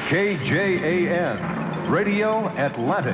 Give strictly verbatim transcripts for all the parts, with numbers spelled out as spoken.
K J A N, Radio Atlantic.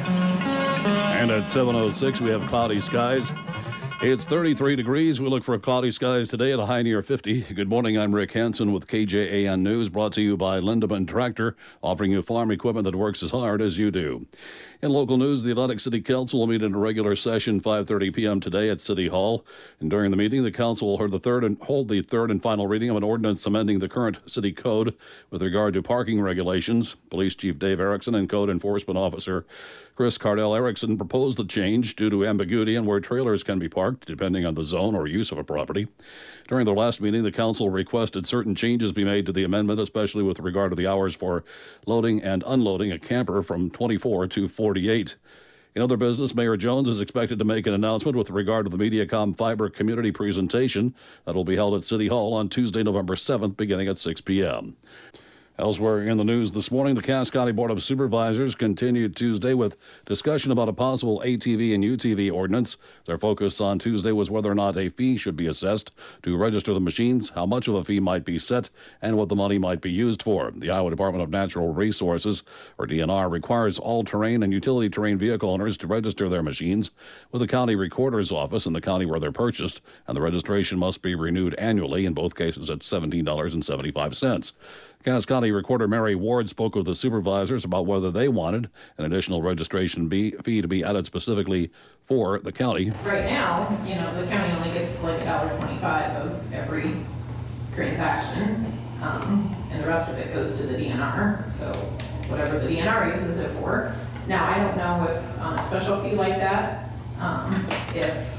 And at seven oh six, we have cloudy skies. It's thirty-three degrees. We look for cloudy skies today at a high near fifty. Good morning. I'm Rick Hansen with K J A N News, brought to you by Lindemann Tractor, offering you farm equipment that works as hard as you do. In local news, the Atlantic City Council will meet in a regular session five thirty p.m. today at City Hall. And during the meeting, the council will hold the third and hold the third and final reading of an ordinance amending the current city code with regard to parking regulations. Police Chief Dave Erickson and Code Enforcement Officer Chris Cardell Erickson proposed the change due to ambiguity in where trailers can be parked, depending on the zone or use of a property. During their last meeting, the council requested certain changes be made to the amendment, especially with regard to the hours for loading and unloading a camper from twenty-four to forty-eight. In other business, Mayor Jones is expected to make an announcement with regard to the Mediacom Fiber Community Presentation that will be held at City Hall on Tuesday, November seventh, beginning at six p.m. Elsewhere in the news this morning, the Cass County Board of Supervisors continued Tuesday with discussion about a possible A T V and U T V ordinance. Their focus on Tuesday was whether or not a fee should be assessed to register the machines, how much of a fee might be set, and what the money might be used for. The Iowa Department of Natural Resources, or D N R, requires all terrain and utility terrain vehicle owners to register their machines with the county recorder's office in the county where they're purchased, and the registration must be renewed annually, in both cases at seventeen dollars and seventy-five cents. Cass County Recorder Mary Ward spoke with the supervisors about whether they wanted an additional registration fee to be added specifically for the county. Right now, you know, the county only gets like a dollar twenty-five of every transaction, um, and the rest of it goes to the D N R. So whatever the D N R uses it for. Now, I don't know if on a special fee like that, um, if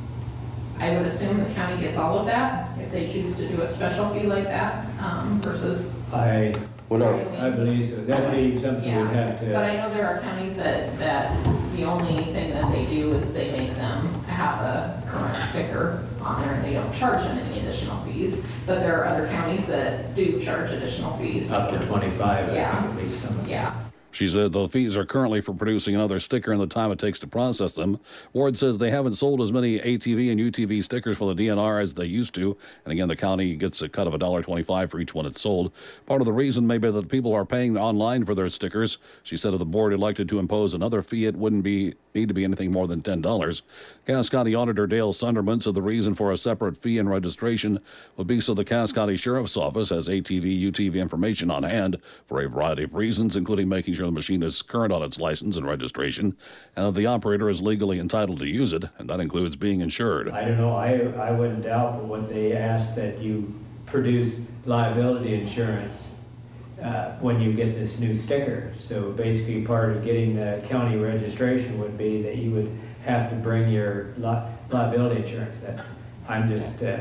I would assume the county gets all of that if they choose to do a special fee like that, um, versus. I, Well, no. I believe so. That'd be something Yeah, we'd have to. but I know there are counties that, that the only thing that they do is they make them have a current sticker on there and they don't charge them any additional fees. But there are other counties that do charge additional fees. Up to twenty-five, I Yeah. think, at least some of them. Yeah. She said the fees are currently for producing another sticker and the time it takes to process them. Ward says they haven't sold as many A T V and U T V stickers for the D N R as they used to. And again, the county gets a cut of one dollar twenty-five for each one it's sold. Part of the reason may be that people are paying online for their stickers. She said if the board elected to impose another fee, it wouldn't be need to be anything more than ten dollars. Cass County Auditor Dale Sunderman said the reason for a separate fee and registration would be so the Cass County Sheriff's Office has A T V, U T V information on hand for a variety of reasons, including making sure the machine is current on its license and registration, and that the operator is legally entitled to use it, and that includes being insured. I don't know, I, I wouldn't doubt, but what they ask that you produce liability insurance uh, when you get this new sticker. So basically part of getting the county registration would be that you would have to bring your li liability insurance. That I'm just uh,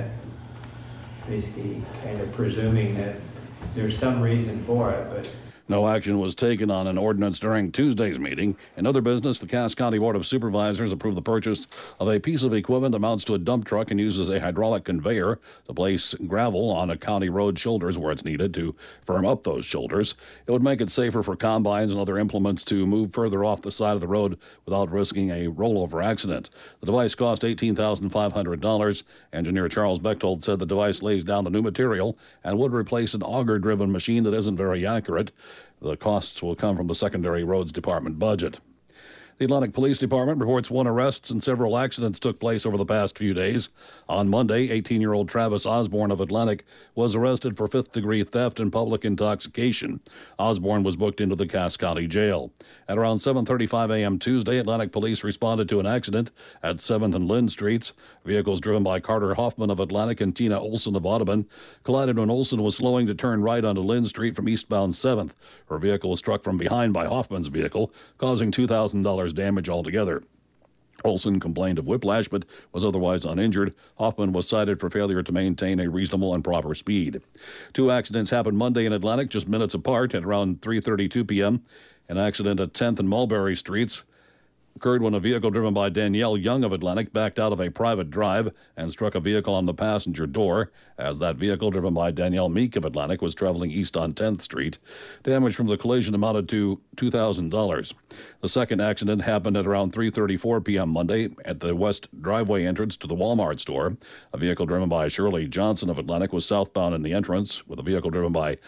basically kind of presuming that there's some reason for it, but No action was taken on an ordinance during Tuesday's meeting. In other business, the Cass County Board of Supervisors approved the purchase of a piece of equipment that amounts to a dump truck and uses a hydraulic conveyor to place gravel on a county road shoulders where it's needed to firm up those shoulders. It would make it safer for combines and other implements to move further off the side of the road without risking a rollover accident. The device cost eighteen thousand five hundred dollars. Engineer Charles Bechtold said the device lays down the new material and would replace an auger-driven machine that isn't very accurate. The costs will come from the Secondary Roads Department budget. The Atlantic Police Department reports one arrest and several accidents took place over the past few days. On Monday, eighteen-year-old Travis Osborne of Atlantic was arrested for fifth-degree theft and public intoxication. Osborne was booked into the Cass County Jail. At around seven thirty-five a.m. Tuesday, Atlantic Police responded to an accident at seventh and Lynn Streets. Vehicles driven by Carter Hoffman of Atlantic and Tina Olson of Audubon collided when Olson was slowing to turn right onto Lynn Street from eastbound seventh. Her vehicle was struck from behind by Hoffman's vehicle, causing two thousand dollars damage altogether. Olson complained of whiplash but was otherwise uninjured. Hoffman was cited for failure to maintain a reasonable and proper speed. Two accidents happened Monday in Atlantic, just minutes apart, at around three thirty-two p.m. An accident at tenth and Mulberry Streets occurred when a vehicle driven by Danielle Young of Atlantic backed out of a private drive and struck a vehicle on the passenger door as that vehicle driven by Danielle Meek of Atlantic was traveling east on tenth Street. Damage from the collision amounted to two thousand dollars. The second accident happened at around three thirty-four p.m. Monday at the west driveway entrance to the Walmart store. A vehicle driven by Shirley Johnson of Atlantic was southbound in the entrance with a vehicle driven by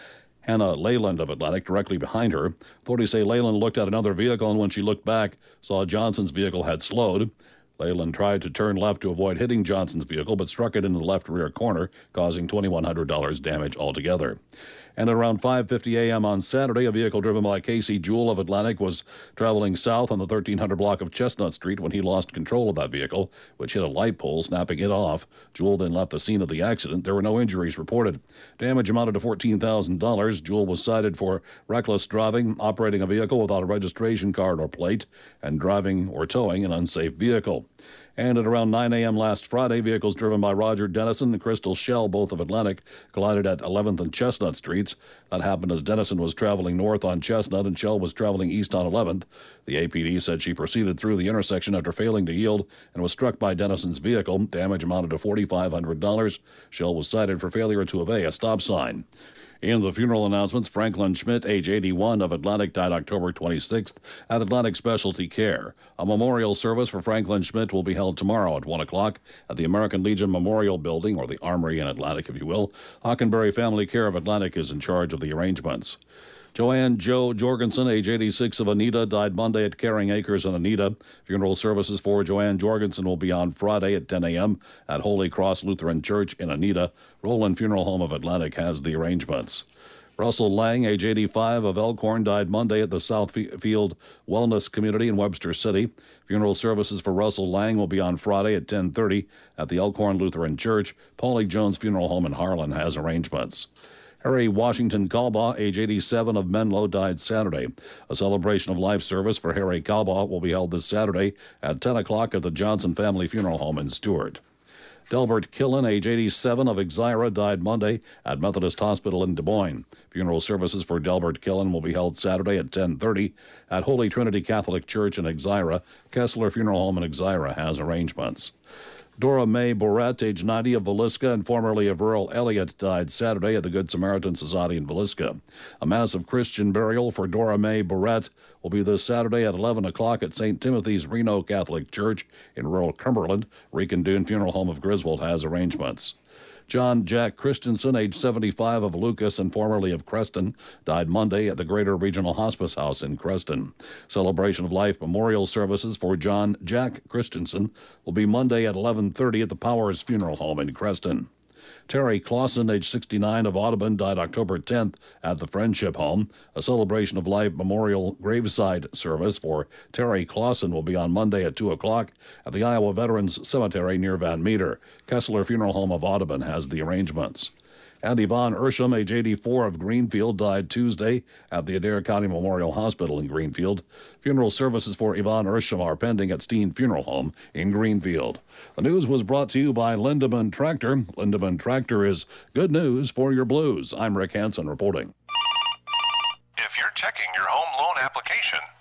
Hannah Leyland of Atlantic directly behind her. Authorities say Leyland looked at another vehicle, and when she looked back, saw Johnson's vehicle had slowed. Leyland tried to turn left to avoid hitting Johnson's vehicle, but struck it into the left rear corner, causing two thousand one hundred dollars damage altogether. And at around five fifty a.m. on Saturday, a vehicle driven by Casey Jewell of Atlantic was traveling south on the thirteen hundred block of Chestnut Street when he lost control of that vehicle, which hit a light pole, snapping it off. Jewell then left the scene of the accident. There were no injuries reported. Damage amounted to fourteen thousand dollars. Jewell was cited for reckless driving, operating a vehicle without a registration card or plate, and driving or towing an unsafe vehicle. And at around nine a.m. last Friday, vehicles driven by Roger Dennison and Crystal Shell, both of Atlantic, collided at eleventh and Chestnut Streets. That happened as Dennison was traveling north on Chestnut and Shell was traveling east on eleventh. The A P D said she proceeded through the intersection after failing to yield and was struck by Dennison's vehicle. Damage amounted to four thousand five hundred dollars. Shell was cited for failure to obey a stop sign. In the funeral announcements, Franklin Schmidt, age eighty-one, of Atlantic, died October twenty-sixth at Atlantic Specialty Care. A memorial service for Franklin Schmidt will be held tomorrow at one o'clock at the American Legion Memorial Building, or the Armory in Atlantic, if you will. Hockenberry Family Care of Atlantic is in charge of the arrangements. Joanne Joe Jorgensen, age eighty-six, of Anita, died Monday at Caring Acres in Anita. Funeral services for Joanne Jorgensen will be on Friday at ten a.m. at Holy Cross Lutheran Church in Anita. Roland Funeral Home of Atlantic has the arrangements. Russell Lang, age eighty-five, of Elkhorn, died Monday at the Southfield Wellness Community in Webster City. Funeral services for Russell Lang will be on Friday at ten thirty at the Elkhorn Lutheran Church. Paulie Jones Funeral Home in Harlan has arrangements. Harry Washington Calbaugh, age eighty-seven, of Menlo, died Saturday. A celebration of life service for Harry Calbaugh will be held this Saturday at ten o'clock at the Johnson Family Funeral Home in Stewart. Delbert Killen, age eighty-seven, of Exira, died Monday at Methodist Hospital in Des Moines. Funeral services for Delbert Killen will be held Saturday at ten thirty at Holy Trinity Catholic Church in Exira. Kessler Funeral Home in Exira has arrangements. Dora Mae Bourret, age ninety, of Villisca and formerly of Earl Elliott, died Saturday at the Good Samaritan Society in Villisca. A massive Christian burial for Dora Mae Bourret will be this Saturday at eleven o'clock at Saint Timothy's Reno Catholic Church in rural Cumberland. Rican Dune Funeral Home of Griswold has arrangements. John Jack Christensen, age seventy-five, of Lucas and formerly of Creston, died Monday at the Greater Regional Hospice House in Creston. Celebration of Life memorial services for John Jack Christensen will be Monday at eleven thirty at the Powers Funeral Home in Creston. Terry Clausen, age sixty-nine, of Audubon, died October tenth at the Friendship Home. A Celebration of Life memorial graveside service for Terry Clausen will be on Monday at two o'clock at the Iowa Veterans Cemetery near Van Meter. Kessler Funeral Home of Audubon has the arrangements. And Yvonne Ursham, age eighty-four, of Greenfield, died Tuesday at the Adair County Memorial Hospital in Greenfield. Funeral services for Yvonne Ursham are pending at Steen Funeral Home in Greenfield. The news was brought to you by Lindemann Tractor. Lindemann Tractor is good news for your blues. I'm Rick Hansen reporting. If you're checking your home loan application,